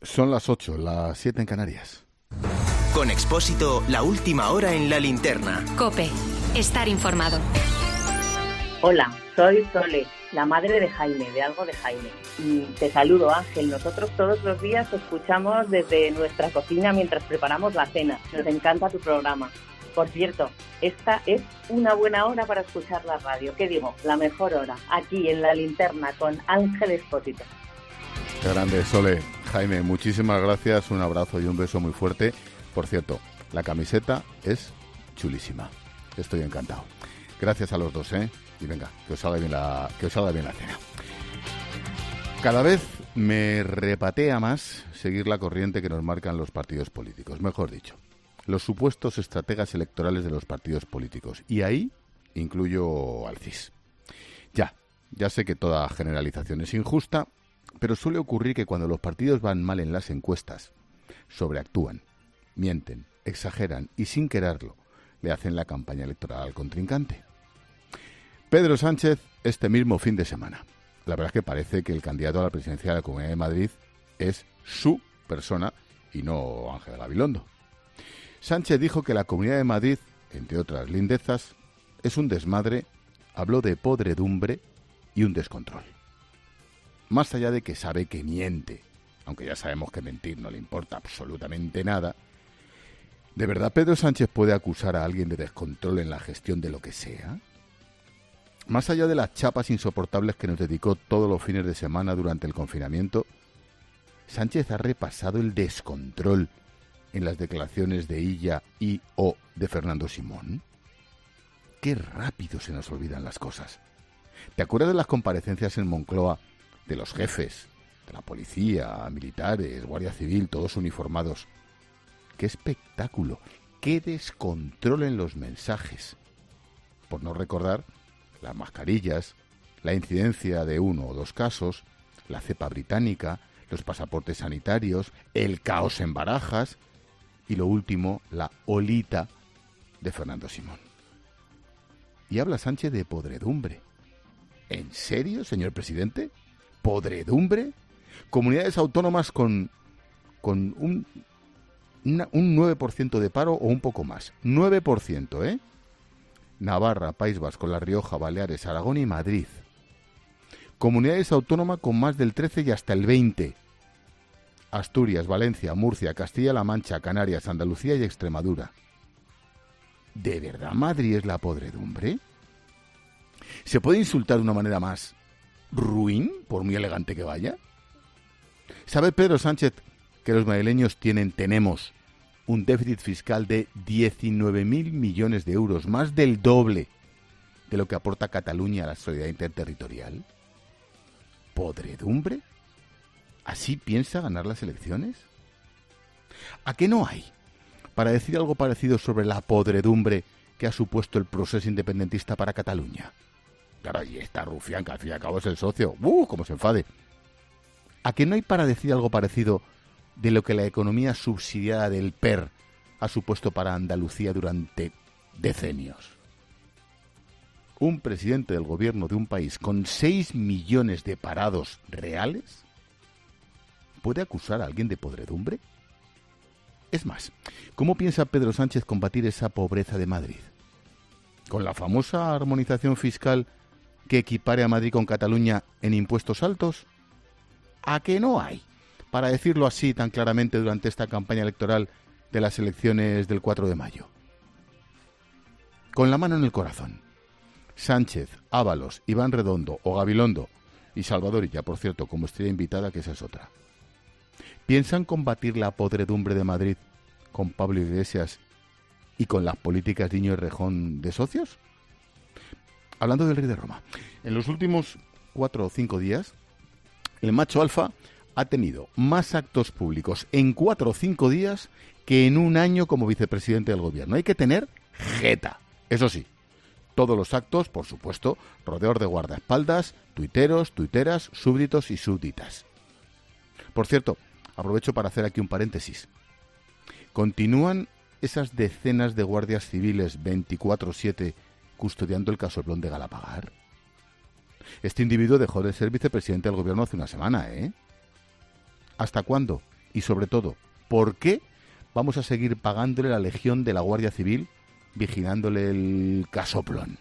Son las 8, las 7 en Canarias. Con Expósito, la última hora en la linterna. COPE. Estar informado. Hola, soy Sole, la madre de Jaime, de Algo de Jaime. Te saludo, Ángel. Nosotros todos los días te escuchamos desde nuestra cocina mientras preparamos la cena. Nos encanta tu programa. Por cierto, esta es una buena hora para escuchar la radio. ¿Qué digo? La mejor hora, aquí en la linterna con Ángel Expósito. Qué grande, Sole. Jaime, muchísimas gracias, un abrazo y un beso muy fuerte. Por cierto, la camiseta es chulísima. Estoy encantado. Gracias a los dos, ¿eh? Y venga, que os salga bien la cena. Cada vez me repatea más seguir la corriente que nos marcan los partidos políticos. Mejor dicho, los supuestos estrategas electorales de los partidos políticos. Y ahí incluyo al CIS. Ya sé que toda generalización es injusta, pero suele ocurrir que cuando los partidos van mal en las encuestas, sobreactúan, mienten, exageran y sin quererlo le hacen la campaña electoral al contrincante. Pedro Sánchez este mismo fin de semana. La verdad es que parece que el candidato a la presidencia de la Comunidad de Madrid es su persona y no Ángel Gabilondo. Sánchez dijo que la Comunidad de Madrid, entre otras lindezas, es un desmadre, habló de podredumbre y un descontrol. Más allá de que sabe que miente, aunque ya sabemos que mentir no le importa absolutamente nada, ¿de verdad Pedro Sánchez puede acusar a alguien de descontrol en la gestión de lo que sea? Más allá de las chapas insoportables que nos dedicó todos los fines de semana durante el confinamiento, ¿Sánchez ha repasado el descontrol en las declaraciones de Illa y o de Fernando Simón? Qué rápido se nos olvidan las cosas. ¿Te acuerdas de las comparecencias en Moncloa de los jefes, de la policía, militares, Guardia Civil, todos uniformados? ¡Qué espectáculo! ¡Qué descontrol en los mensajes! Por no recordar las mascarillas, la incidencia de 1 o 2 casos, la cepa británica, los pasaportes sanitarios, el caos en Barajas y lo último, la olita de Fernando Simón. Y habla Sánchez de podredumbre. ¿En serio, señor presidente? ¿Podredumbre? Comunidades autónomas con un 9% de paro o un poco más. 9%, ¿eh? Navarra, País Vasco, La Rioja, Baleares, Aragón y Madrid. Comunidades autónomas con más del 13 y hasta el 20. Asturias, Valencia, Murcia, Castilla-La Mancha, Canarias, Andalucía y Extremadura. ¿De verdad Madrid es la podredumbre? ¿Se puede insultar de una manera más ruin, por muy elegante que vaya? ¿Sabe Pedro Sánchez que los madrileños tenemos un déficit fiscal de 19.000 millones de euros, más del doble de lo que aporta Cataluña a la solidaridad interterritorial? ¿Podredumbre? ¿Así piensa ganar las elecciones? ¿A qué no hay para decir algo parecido sobre la podredumbre que ha supuesto el proceso independentista para Cataluña? Claro, y esta rufián, que al fin y al cabo es el socio, ¡cómo se enfade! ¿A qué no hay para decir algo parecido de lo que la economía subsidiada del PER ha supuesto para Andalucía durante decenios? ¿Un presidente del gobierno de un país con 6 millones de parados reales puede acusar a alguien de podredumbre? Es más, ¿cómo piensa Pedro Sánchez combatir esa pobreza de Madrid? ¿Con la famosa armonización fiscal que equipare a Madrid con Cataluña en impuestos altos? ¿A qué no hay para decirlo así tan claramente durante esta campaña electoral de las elecciones del 4 de mayo? Con la mano en el corazón, Sánchez, Ábalos, Iván Redondo o Gabilondo y Salvador Illa, por cierto, como estrella invitada, que esa es otra, ¿piensan combatir la podredumbre de Madrid con Pablo Iglesias y con las políticas de Íñigo Errejón de socios? Hablando del Rey de Roma, en los últimos 4 o 5 días, el macho alfa ha tenido más actos públicos en 4 o 5 días que en un año como vicepresidente del gobierno. Hay que tener jeta. Eso sí, todos los actos, por supuesto, rodeados de guardaespaldas, tuiteros, tuiteras, súbditos y súbditas. Por cierto, aprovecho para hacer aquí un paréntesis. Continúan esas decenas de guardias civiles 24/7 custodiando el casoplón de Galapagar. Este individuo dejó de ser vicepresidente del gobierno hace una semana, ¿eh? ¿Hasta cuándo? Y sobre todo, ¿por qué vamos a seguir pagándole la legión de la Guardia Civil vigilándole el casoplón?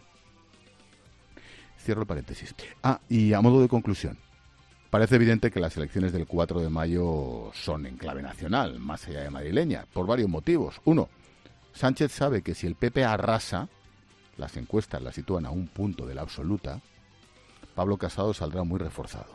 Cierro el paréntesis. Y a modo de conclusión, parece evidente que las elecciones del 4 de mayo son en clave nacional, más allá de madrileña, por varios motivos. Uno, Sánchez sabe que si el PP arrasa, las encuestas la sitúan a un punto de la absoluta, Pablo Casado saldrá muy reforzado.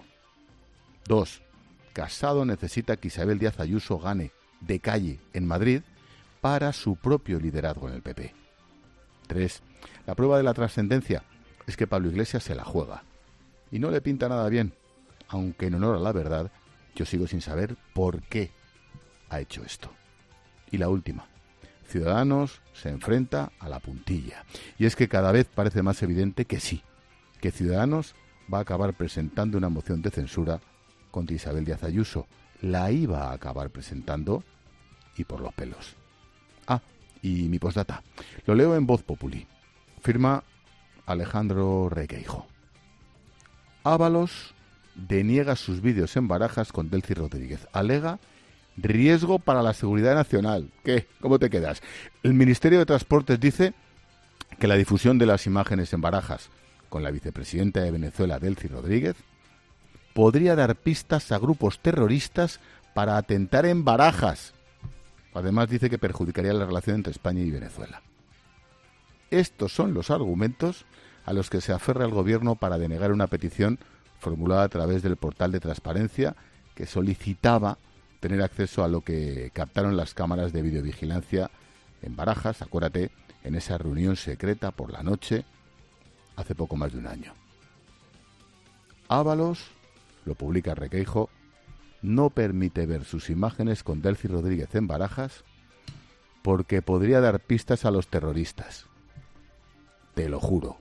2. Casado necesita que Isabel Díaz Ayuso gane de calle en Madrid para su propio liderazgo en el PP. 3. La prueba de la trascendencia es que Pablo Iglesias se la juega. Y no le pinta nada bien, aunque en honor a la verdad, yo sigo sin saber por qué ha hecho esto. Y la última. Ciudadanos se enfrenta a la puntilla. Y es que cada vez parece más evidente que sí, que Ciudadanos va a acabar presentando una moción de censura contra Isabel Díaz Ayuso. La iba a acabar presentando y por los pelos. Y mi postdata. Lo leo en Voz Populi. Firma Alejandro Requeijo. Ábalos deniega sus vídeos en Barajas con Delcy Rodríguez. Alega riesgo para la seguridad nacional. ¿Qué? ¿Cómo te quedas? El Ministerio de Transportes dice que la difusión de las imágenes en Barajas con la vicepresidenta de Venezuela, Delcy Rodríguez, podría dar pistas a grupos terroristas para atentar en Barajas. Además dice que perjudicaría la relación entre España y Venezuela. Estos son los argumentos a los que se aferra el gobierno para denegar una petición formulada a través del portal de transparencia que solicitaba tener acceso a lo que captaron las cámaras de videovigilancia en Barajas, acuérdate, en esa reunión secreta por la noche hace poco más de un año. Ábalos, lo publica Requeijo, no permite ver sus imágenes con Delcy Rodríguez en Barajas porque podría dar pistas a los terroristas. Te lo juro.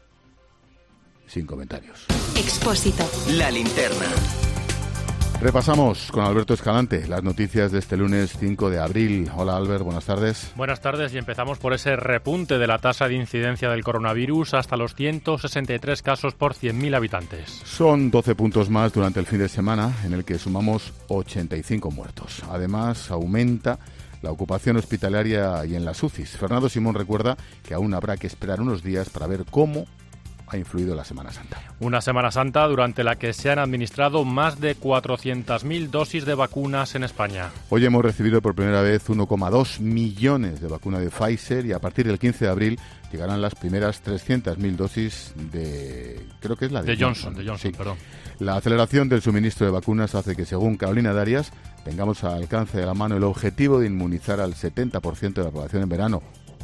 Sin comentarios. Expósito. La linterna. Repasamos con Alberto Escalante las noticias de este lunes 5 de abril. Hola Albert, buenas tardes. Buenas tardes y empezamos por ese repunte de la tasa de incidencia del coronavirus hasta los 163 casos por 100.000 habitantes. Son 12 puntos más durante el fin de semana en el que sumamos 85 muertos. Además aumenta la ocupación hospitalaria y en las UCIs. Fernando Simón recuerda que aún habrá que esperar unos días para ver cómo ha influido la Semana Santa. Una Semana Santa durante la que se han administrado más de 400.000 dosis de vacunas en España. Hoy hemos recibido por primera vez 1,2 millones de vacunas de Pfizer y a partir del 15 de abril llegarán las primeras 300.000 dosis de... creo que es la de Johnson. Sí. Perdón. La aceleración del suministro de vacunas hace que, según Carolina Darias, tengamos al alcance de la mano el objetivo de inmunizar al 70% de la población en verano.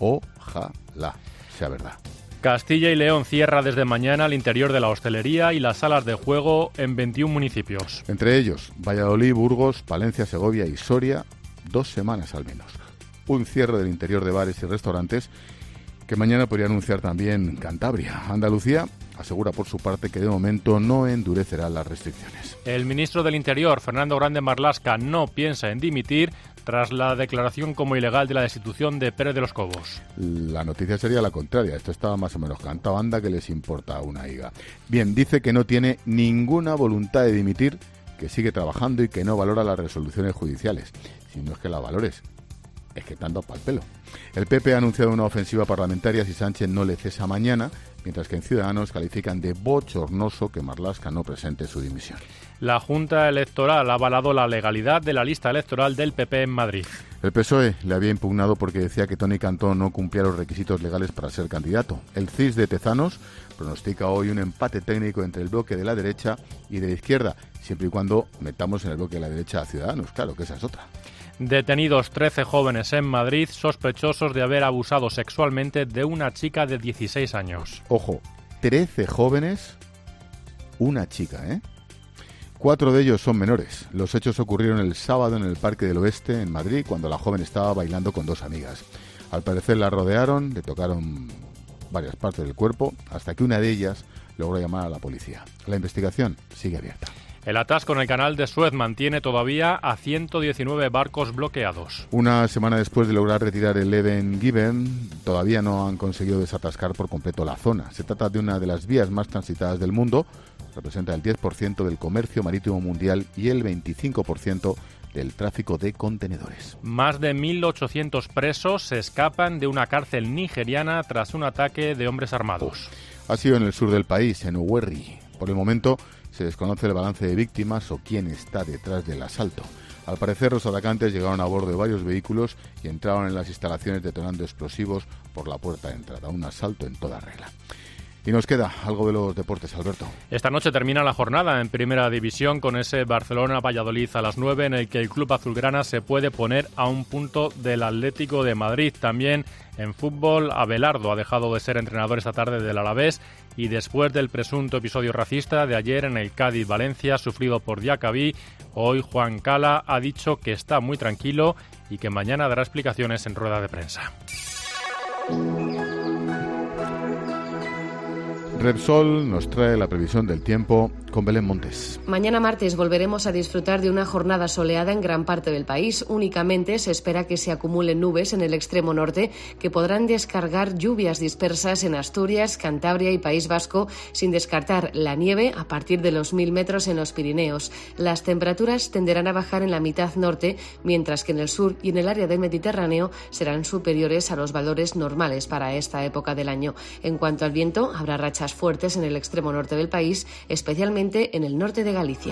Ojalá sea verdad. Castilla y León cierra desde mañana el interior de la hostelería y las salas de juego en 21 municipios. Entre ellos, Valladolid, Burgos, Palencia, Segovia y Soria, 2 semanas al menos. Un cierre del interior de bares y restaurantes que mañana podría anunciar también Cantabria. Andalucía asegura por su parte que de momento no endurecerá las restricciones. El ministro del Interior, Fernando Grande Marlaska, no piensa en dimitir tras la declaración como ilegal de la destitución de Pérez de los Cobos. La noticia sería la contraria. Esto estaba más o menos cantado. Anda que les importa una higa. Bien, dice que no tiene ninguna voluntad de dimitir, que sigue trabajando y que no valora las resoluciones judiciales. Si no es que las valores, es que te han dado pa'l pelo. El PP ha anunciado una ofensiva parlamentaria si Sánchez no le cesa mañana, mientras que en Ciudadanos califican de bochornoso que Marlaska no presente su dimisión. La Junta Electoral ha avalado la legalidad de la lista electoral del PP en Madrid. El PSOE le había impugnado porque decía que Toni Cantó no cumplía los requisitos legales para ser candidato. El CIS de Tezanos pronostica hoy un empate técnico entre el bloque de la derecha y de la izquierda, siempre y cuando metamos en el bloque de la derecha a Ciudadanos, claro que esa es otra. Detenidos 13 jóvenes en Madrid sospechosos de haber abusado sexualmente de una chica de 16 años. Ojo, 13 jóvenes, una chica, ¿eh? 4 de ellos son menores. Los hechos ocurrieron el sábado en el Parque del Oeste, en Madrid, cuando la joven estaba bailando con 2 amigas. Al parecer la rodearon, le tocaron varias partes del cuerpo, hasta que una de ellas logró llamar a la policía. La investigación sigue abierta. El atasco en el canal de Suez mantiene todavía a 119 barcos bloqueados. Una semana después de lograr retirar el Even Given, todavía no han conseguido desatascar por completo la zona. Se trata de una de las vías más transitadas del mundo, representa el 10% del comercio marítimo mundial y el 25% del tráfico de contenedores. Más de 1.800 presos se escapan de una cárcel nigeriana tras un ataque de hombres armados. Ha sido en el sur del país, en Owerri. Por el momento se desconoce el balance de víctimas o quién está detrás del asalto. Al parecer, los atacantes llegaron a bordo de varios vehículos y entraron en las instalaciones detonando explosivos por la puerta de entrada. Un asalto en toda regla. Y nos queda algo de los deportes, Alberto. Esta noche termina la jornada en Primera División con ese Barcelona-Valladolid a las 9, en el que el club azulgrana se puede poner a un punto del Atlético de Madrid. También en fútbol, Abelardo ha dejado de ser entrenador esta tarde del Alavés y después del presunto episodio racista de ayer en el Cádiz-Valencia sufrido por Diacabí, hoy Juan Cala ha dicho que está muy tranquilo y que mañana dará explicaciones en rueda de prensa. Repsol nos trae la previsión del tiempo con Belén Montes. Mañana martes volveremos a disfrutar de una jornada soleada en gran parte del país. Únicamente se espera que se acumulen nubes en el extremo norte que podrán descargar lluvias dispersas en Asturias, Cantabria y País Vasco, sin descartar la nieve a partir de los 1.000 metros en los Pirineos. Las temperaturas tenderán a bajar en la mitad norte, mientras que en el sur y en el área del Mediterráneo serán superiores a los valores normales para esta época del año. En cuanto al viento, habrá rachas fuertes en el extremo norte del país, especialmente en el norte de Galicia.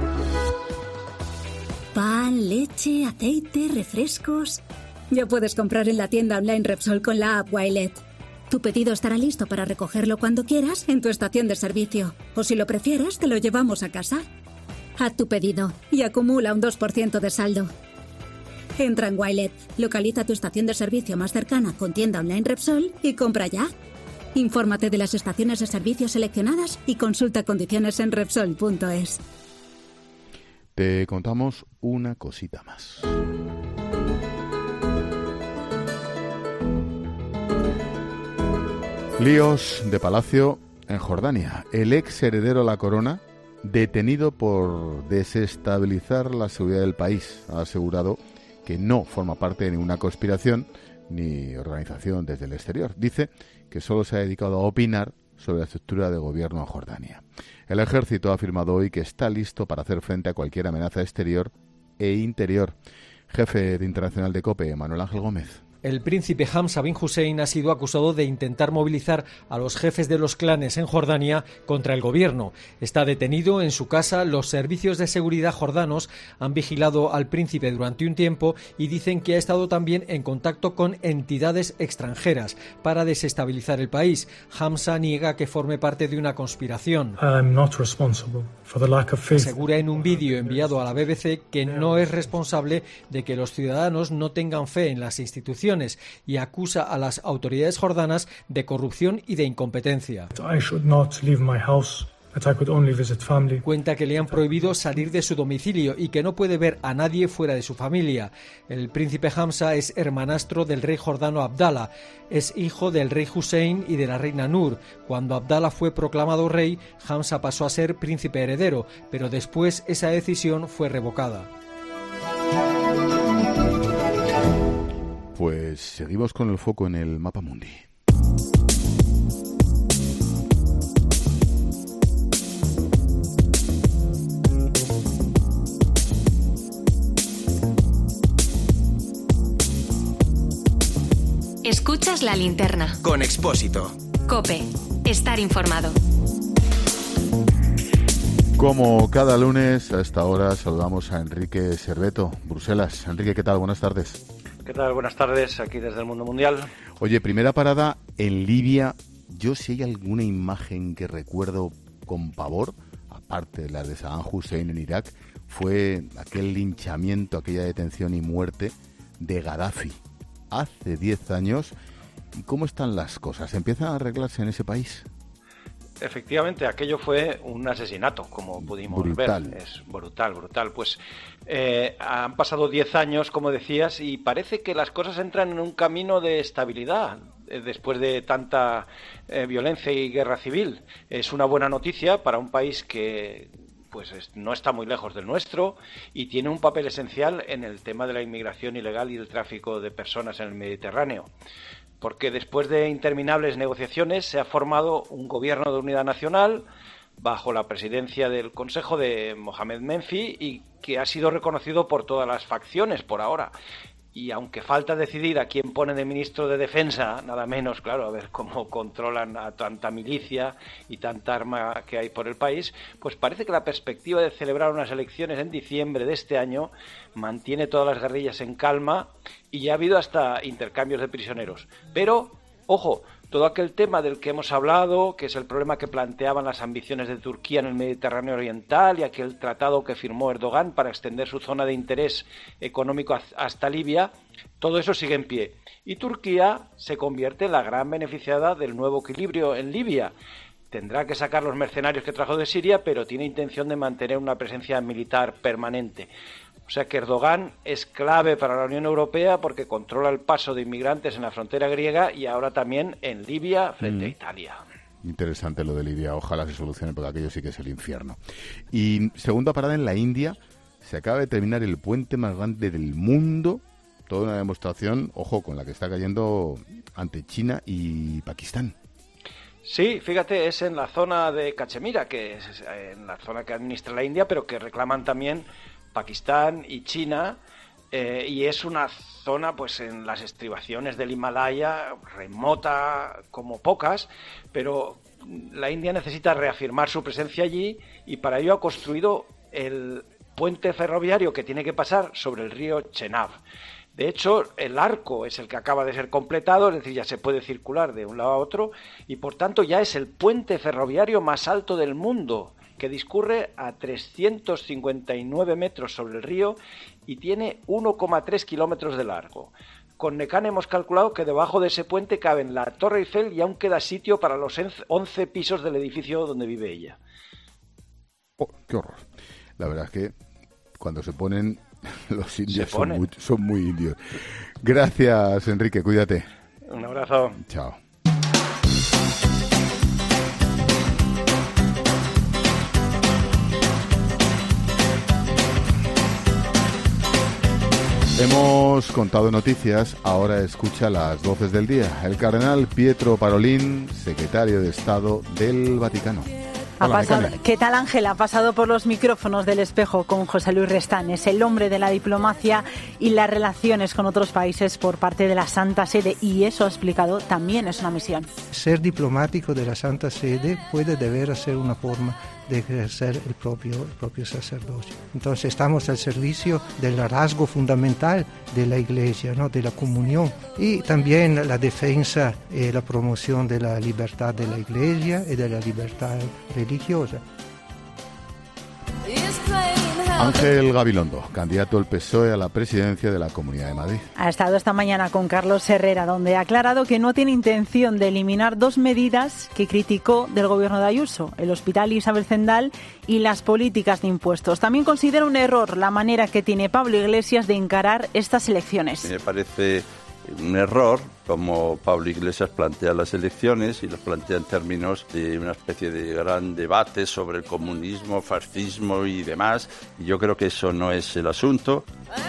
Pan, leche, aceite, refrescos. Ya puedes comprar en la tienda online Repsol con la app Wilet. Tu pedido estará listo para recogerlo cuando quieras en tu estación de servicio. O si lo prefieres, te lo llevamos a casa. Haz tu pedido y acumula un 2% de saldo. Entra en Wilet, localiza tu estación de servicio más cercana con tienda online Repsol y compra ya. Infórmate de las estaciones de servicio seleccionadas y consulta condiciones en Repsol.es. Te contamos una cosita más. Líos de palacio en Jordania. El ex heredero a la corona, detenido por desestabilizar la seguridad del país, ha asegurado que no forma parte de ninguna conspiración ni organización desde el exterior. Dice que solo se ha dedicado a opinar sobre la estructura de gobierno en Jordania. El ejército ha afirmado hoy que está listo para hacer frente a cualquier amenaza exterior e interior. Jefe de Internacional de COPE, Manuel Ángel Gómez. El príncipe Hamza bin Hussein ha sido acusado de intentar movilizar a los jefes de los clanes en Jordania contra el gobierno. Está detenido en su casa. Los servicios de seguridad jordanos han vigilado al príncipe durante un tiempo y dicen que ha estado también en contacto con entidades extranjeras para desestabilizar el país. Hamza niega que forme parte de una conspiración. Asegura en un vídeo enviado a la BBC que no es responsable de que los ciudadanos no tengan fe en las instituciones y acusa a las autoridades jordanas de corrupción y de incompetencia. Cuenta que le han prohibido salir de su domicilio y que no puede ver a nadie fuera de su familia. El príncipe Hamza es hermanastro del rey jordano Abdallah. Es hijo del rey Hussein y de la reina Nur. Cuando Abdallah fue proclamado rey, Hamza pasó a ser príncipe heredero, pero después esa decisión fue revocada. Pues seguimos con el foco en el mapa mundi. Escuchas la linterna. Con Expósito. COPE. Estar informado. Como cada lunes, a esta hora saludamos a Enrique Serveto, Bruselas. Enrique, ¿qué tal? Buenas tardes. ¿Qué tal? Buenas tardes, aquí desde el Mundo Mundial. Oye, primera parada en Libia. Yo si hay alguna imagen que recuerdo con pavor, aparte de la de Saddam Hussein en Irak, fue aquel linchamiento, aquella detención y muerte de Gaddafi hace 10 años. ¿Y cómo están las cosas? ¿Empiezan a arreglarse en ese país? Efectivamente, aquello fue un asesinato, como pudimos ver. Es brutal. Pues han pasado 10 años, como decías, y parece que las cosas entran en un camino de estabilidad después de tanta violencia y guerra civil. Es una buena noticia para un país que pues no está muy lejos del nuestro y tiene un papel esencial en el tema de la inmigración ilegal y el tráfico de personas en el Mediterráneo. Porque después de interminables negociaciones se ha formado un gobierno de unidad nacional bajo la presidencia del Consejo de Mohamed Menfi y que ha sido reconocido por todas las facciones por ahora. Y aunque falta decidir a quién pone de ministro de Defensa, nada menos, claro, a ver cómo controlan a tanta milicia y tanta arma que hay por el país, pues parece que la perspectiva de celebrar unas elecciones en diciembre de este año mantiene todas las guerrillas en calma y ya ha habido hasta intercambios de prisioneros. Pero, ojo, todo aquel tema del que hemos hablado, que es el problema que planteaban las ambiciones de Turquía en el Mediterráneo Oriental y aquel tratado que firmó Erdogan para extender su zona de interés económico hasta Libia, todo eso sigue en pie. Y Turquía se convierte en la gran beneficiada del nuevo equilibrio en Libia. Tendrá que sacar los mercenarios que trajo de Siria, pero tiene intención de mantener una presencia militar permanente. O sea que Erdogan es clave para la Unión Europea porque controla el paso de inmigrantes en la frontera griega y ahora también en Libia frente a Italia. Interesante lo de Libia, ojalá se solucione porque aquello sí que es el infierno. Y segunda parada en la India, se acaba de terminar el puente más grande del mundo, toda una demostración, ojo, con la que está cayendo ante China y Pakistán. Sí, fíjate, es en la zona de Cachemira, que es en la zona que administra la India, pero que reclaman también Pakistán y China, y es una zona pues en las estribaciones del Himalaya, remota como pocas, pero la India necesita reafirmar su presencia allí y para ello ha construido el puente ferroviario que tiene que pasar sobre el río Chenab. De hecho, el arco es el que acaba de ser completado, es decir, ya se puede circular de un lado a otro y por tanto ya es el puente ferroviario más alto del mundo, que discurre a 359 metros sobre el río y tiene 1,3 kilómetros de largo. Con Necane hemos calculado que debajo de ese puente caben la Torre Eiffel y aún queda sitio para los 11 pisos del edificio donde vive ella. Oh, ¡qué horror! La verdad es que cuando se ponen, los indios son muy indios. Gracias, Enrique, cuídate. Un abrazo. Chao. Hemos contado noticias, ahora escucha las voces del día. El cardenal Pietro Parolin, secretario de Estado del Vaticano. ¿Qué tal, Ángel? Ha pasado por los micrófonos del Espejo con José Luis Restanes, el hombre de la diplomacia y las relaciones con otros países por parte de la Santa Sede, y eso ha explicado también es una misión. Ser diplomático de la Santa Sede deber ser una forma de ejercer el propio sacerdocio. Entonces estamos al servicio del rasgo fundamental de la Iglesia, ¿no? De la comunión, y también la defensa y la promoción de la libertad de la Iglesia y de la libertad religiosa. Ángel Gabilondo, candidato del PSOE a la presidencia de la Comunidad de Madrid. Ha estado esta mañana con Carlos Herrera, donde ha aclarado que no tiene intención de eliminar dos medidas que criticó del gobierno de Ayuso, el Hospital Isabel Zendal y las políticas de impuestos. También considera un error la manera que tiene Pablo Iglesias de encarar estas elecciones. Me parece un error como Pablo Iglesias plantea las elecciones y las plantea en términos de una especie de gran debate sobre el comunismo, fascismo y demás. Y yo creo que eso no es el asunto.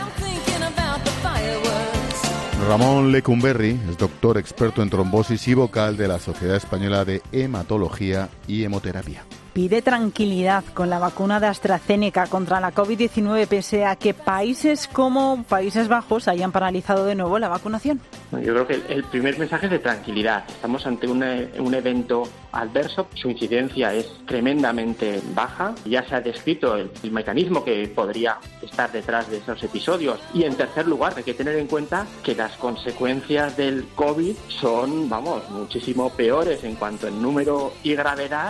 Ramón Lecumberri es doctor experto en trombosis y vocal de la Sociedad Española de Hematología y Hemoterapia. Pide tranquilidad con la vacuna de AstraZeneca contra la COVID-19 pese a que países como Países Bajos hayan paralizado de nuevo la vacunación. Yo creo que el primer mensaje es de tranquilidad. Estamos ante un evento adverso, su incidencia es tremendamente baja. Ya se ha descrito el mecanismo que podría estar detrás de esos episodios. Y en tercer lugar, hay que tener en cuenta que las consecuencias del COVID son, muchísimo peores en cuanto al número y gravedad.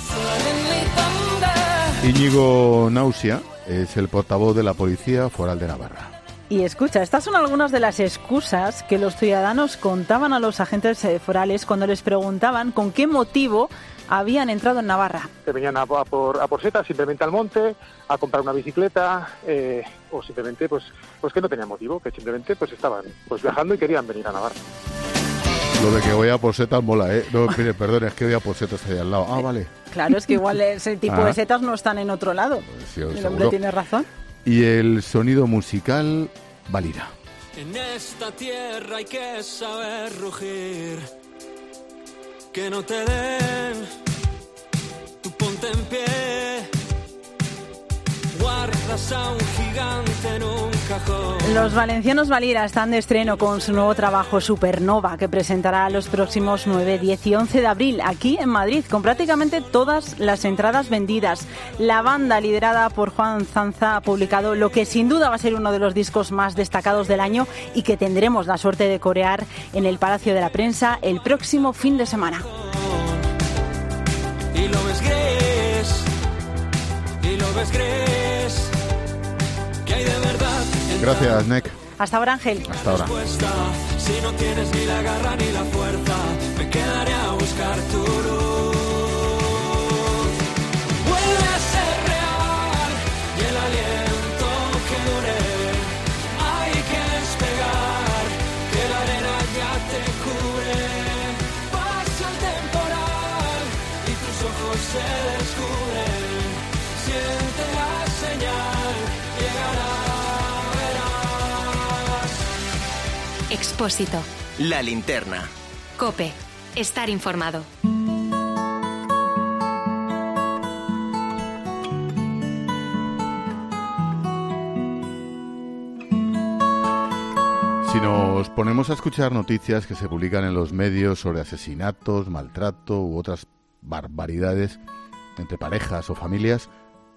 Íñigo Náusia es el portavoz de la Policía Foral de Navarra. Y escucha, estas son algunas de las excusas que los ciudadanos contaban a los agentes forales cuando les preguntaban con qué motivo habían entrado en Navarra. Que venían a por setas, simplemente al monte, a comprar una bicicleta, o simplemente pues que no tenía motivo, que simplemente estaban viajando y querían venir a Navarra. Lo de que voy a por setas mola, ¿eh? No, mire, perdón, es que voy a por setas ahí al lado. Ah, vale. Claro, es que igual ese tipo de setas no están en otro lado. Sí, el hombre tiene razón. Y el sonido musical, Valira. En esta tierra hay que saber rugir, que no te den, tú ponte ponte en pie. Guardas a un gigante en un cajón. Los valencianos Valira están de estreno con su nuevo trabajo Supernova, que presentará los próximos 9, 10 y 11 de abril aquí en Madrid, con prácticamente todas las entradas vendidas. La banda, liderada por Juan Zanza, ha publicado lo que sin duda va a ser uno de los discos más destacados del año y que tendremos la suerte de corear en el Palacio de la Prensa el próximo fin de semana. Y lo ves gris, y lo ves gris, que hay de verdad. Gracias, Nek. Hasta ahora, Ángel. Hasta ahora. Si no tienes ni la garra ni la fuerza, me quedaré a buscar tu luz. Vuelve a ser real y el aliento que dure. Hay que despegar, que la arena ya te cubre. Pasa el temporal y tus ojos se descubren. Siente la señal, llegará, verás. Expósito. La linterna. COPE. Estar informado. Si nos ponemos a escuchar noticias que se publican en los medios sobre asesinatos, maltrato u otras barbaridades entre parejas o familias,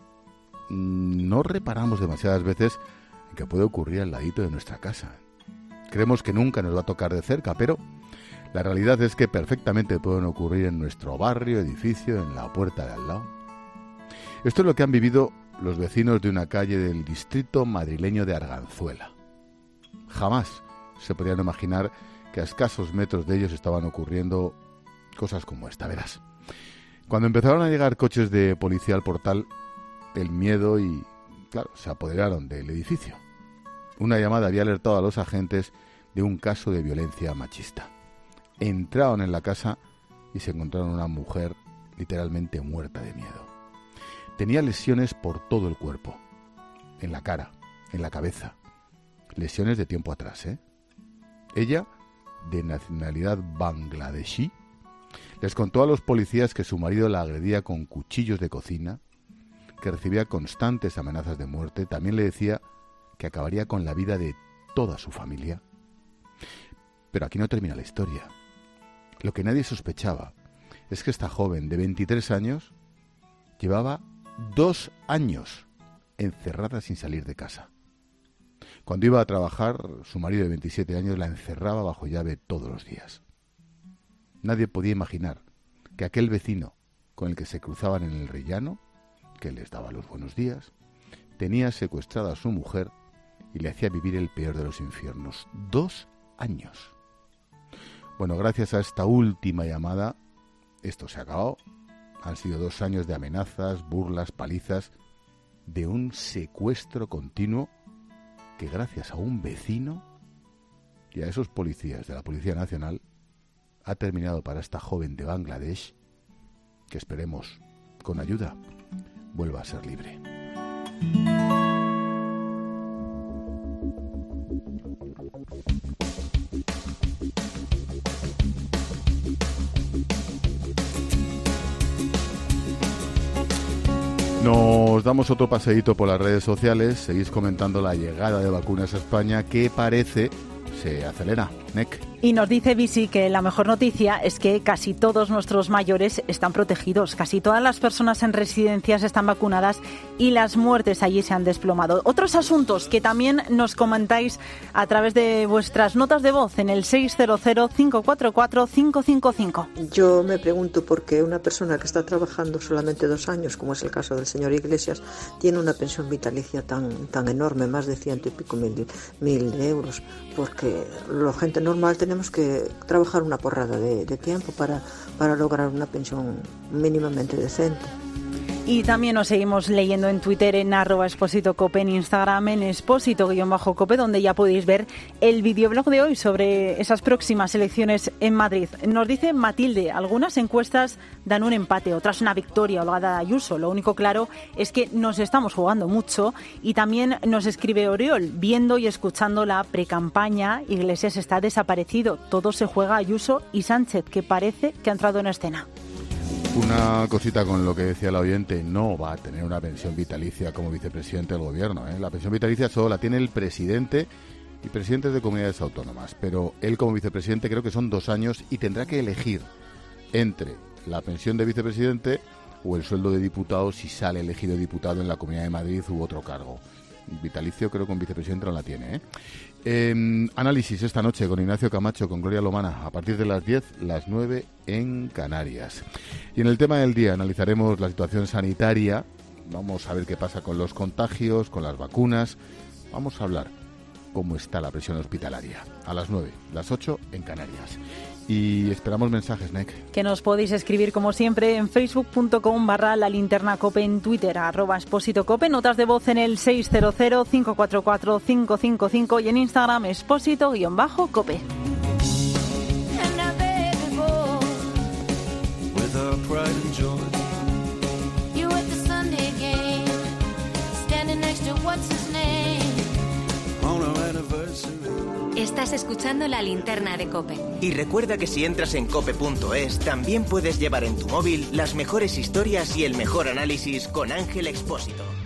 no reparamos demasiadas veces en que puede ocurrir al ladito de nuestra casa. Creemos que nunca nos va a tocar de cerca, pero la realidad es que perfectamente pueden ocurrir en nuestro barrio, edificio, en la puerta de al lado. Esto es lo que han vivido los vecinos de una calle del distrito madrileño de Arganzuela. Jamás se podían imaginar que a escasos metros de ellos estaban ocurriendo cosas como esta, verás. Cuando empezaron a llegar coches de policía al portal, el miedo y, claro, se apoderaron del edificio. Una llamada había alertado a los agentes de un caso de violencia machista. Entraron en la casa y se encontraron una mujer literalmente muerta de miedo. Tenía lesiones por todo el cuerpo, en la cara, en la cabeza. Lesiones de tiempo atrás, ¿eh? Ella, de nacionalidad bangladesí, les contó a los policías que su marido la agredía con cuchillos de cocina, que recibía constantes amenazas de muerte. También le decía que acabaría con la vida de toda su familia. Pero aquí no termina la historia. Lo que nadie sospechaba es que esta joven de 23 años llevaba 2 años encerrada sin salir de casa. Cuando iba a trabajar, su marido de 27 años la encerraba bajo llave todos los días. Nadie podía imaginar que aquel vecino con el que se cruzaban en el rellano, que les daba los buenos días, tenía secuestrada a su mujer y le hacía vivir el peor de los infiernos. 2 años. Bueno, gracias a esta última llamada, esto se ha acabado. Han sido 2 años de amenazas, burlas, palizas, de un secuestro continuo que gracias a un vecino y a esos policías de la Policía Nacional ha terminado para esta joven de Bangladesh, que esperemos, con ayuda, vuelva a ser libre. Nos damos otro paseíto por las redes sociales. Seguís comentando la llegada de vacunas a España, que parece se acelera. Nek. Y nos dice Bisi que la mejor noticia es que casi todos nuestros mayores están protegidos, casi todas las personas en residencias están vacunadas y las muertes allí se han desplomado. Otros asuntos que también nos comentáis a través de vuestras notas de voz en el 600-544-555. Yo me pregunto por qué una persona que está trabajando solamente 2 años, como es el caso del señor Iglesias, tiene una pensión vitalicia tan enorme, más de 100 y pico mil euros, porque la gente normal tenemos que trabajar una porrada de tiempo para lograr una pensión mínimamente decente. Y también nos seguimos leyendo en Twitter en @expositocope, en Instagram en expósito_cope, donde ya podéis ver el videoblog de hoy sobre esas próximas elecciones en Madrid. Nos dice Matilde, algunas encuestas dan un empate, otras una victoria holgada de Ayuso. Lo único claro es que nos estamos jugando mucho. Y también nos escribe Oriol, viendo y escuchando la precampaña, Iglesias está desaparecido. Todo se juega a Ayuso y Sánchez, que parece que ha entrado en escena. Una cosita con lo que decía el oyente, no va a tener una pensión vitalicia como vicepresidente del gobierno, ¿eh? La pensión vitalicia solo la tiene el presidente y presidentes de comunidades autónomas, pero él como vicepresidente creo que son 2 años y tendrá que elegir entre la pensión de vicepresidente o el sueldo de diputado si sale elegido diputado en la Comunidad de Madrid u otro cargo. Vitalicio creo que un vicepresidente no la tiene, análisis esta noche con Ignacio Camacho, con Gloria Lomana, a partir de las 10, las 9 en Canarias. Y en el tema del día analizaremos la situación sanitaria, vamos a ver qué pasa con los contagios, con las vacunas, vamos a hablar cómo está la presión hospitalaria. A las 9, las 8 en Canarias. Y esperamos mensajes, NEC. Que nos podéis escribir como siempre en facebook.com/lalinternacope, en Twitter @expósitocope, notas de voz en el 600-544-555 y en Instagram expósito_cope. Estás escuchando La Linterna de COPE. Y recuerda que si entras en cope.es, también puedes llevar en tu móvil las mejores historias y el mejor análisis con Ángel Expósito.